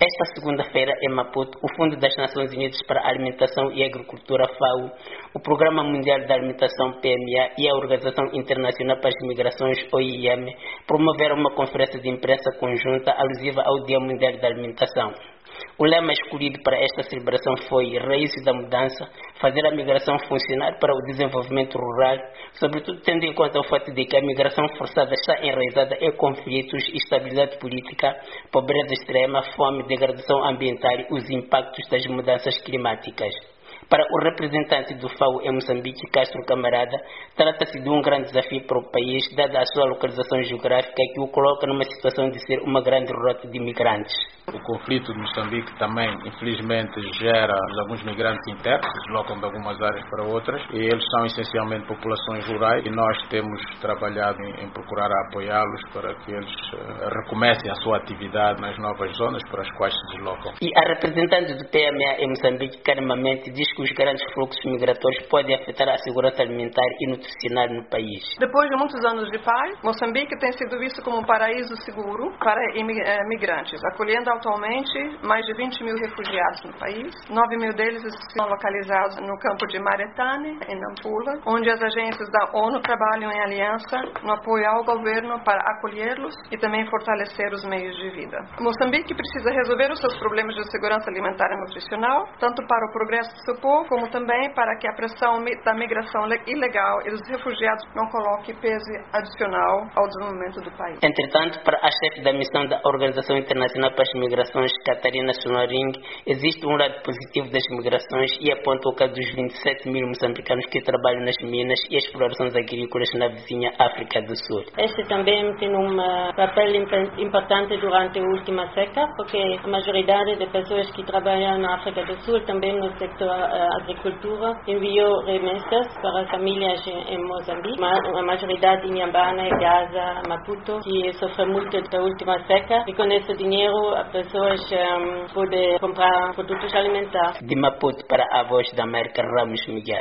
Esta segunda-feira, em Maputo, o Fundo das Nações Unidas para a Alimentação e Agricultura, FAO, o Programa Mundial da Alimentação, PMA, e a Organização Internacional para as Migrações, OIM, promoveram uma conferência de imprensa conjunta alusiva ao Dia Mundial da Alimentação. O lema escolhido para esta celebração foi Raízes da Mudança, fazer a migração funcionar para o desenvolvimento rural, sobretudo tendo em conta o fato de que a migração forçada está enraizada em conflitos, instabilidade política, pobreza extrema, fome, degradação ambiental e os impactos das mudanças climáticas. Para o representante do FAO em Moçambique, Castro Camarada, trata-se de um grande desafio para o país, dada a sua localização geográfica que o coloca numa situação de ser uma grande rota de migrantes. O conflito de Moçambique também, infelizmente, gera alguns migrantes internos, que se deslocam de algumas áreas para outras, e eles são essencialmente populações rurais, e nós temos trabalhado em procurar apoiá-los para que eles recomecem a sua atividade nas novas zonas para as quais se deslocam. E a representante do PMA em Moçambique, Carimamente, diz que os grandes fluxos migratórios podem afetar a segurança alimentar e nutricional no país. Depois de muitos anos de paz, Moçambique tem sido visto como um paraíso seguro para imigrantes, acolhendo atualmente mais de 20 mil refugiados no país. 9 mil deles estão localizados no campo de Maretane, em Nampula, onde as agências da ONU trabalham em aliança no apoio ao governo para acolhê-los e também fortalecer os meios de vida. Moçambique precisa resolver os seus problemas de segurança alimentar e nutricional, tanto para o progresso do seu povo, como também para que a pressão da migração ilegal e dos refugiados não coloque peso adicional ao desenvolvimento do país. Entretanto, para a chefe da missão da Organização Internacional para as Migrações, Catarina Sonoring, existe um lado positivo das migrações e aponta o caso dos 27 mil moçambicanos que trabalham nas minas e explorações agrícolas na vizinha África do Sul. Este também tem um papel importante durante a última seca, porque a maioria de pessoas que trabalham na África do Sul, também no sector agricultura, enviou remessas para famílias em Moçambique, a maioria em Inhambane, Gaza, Maputo, que sofre muito da última seca, e com esse dinheiro as pessoas podem comprar produtos alimentares. De Maputo para a Voz da América, Ramos Miguel.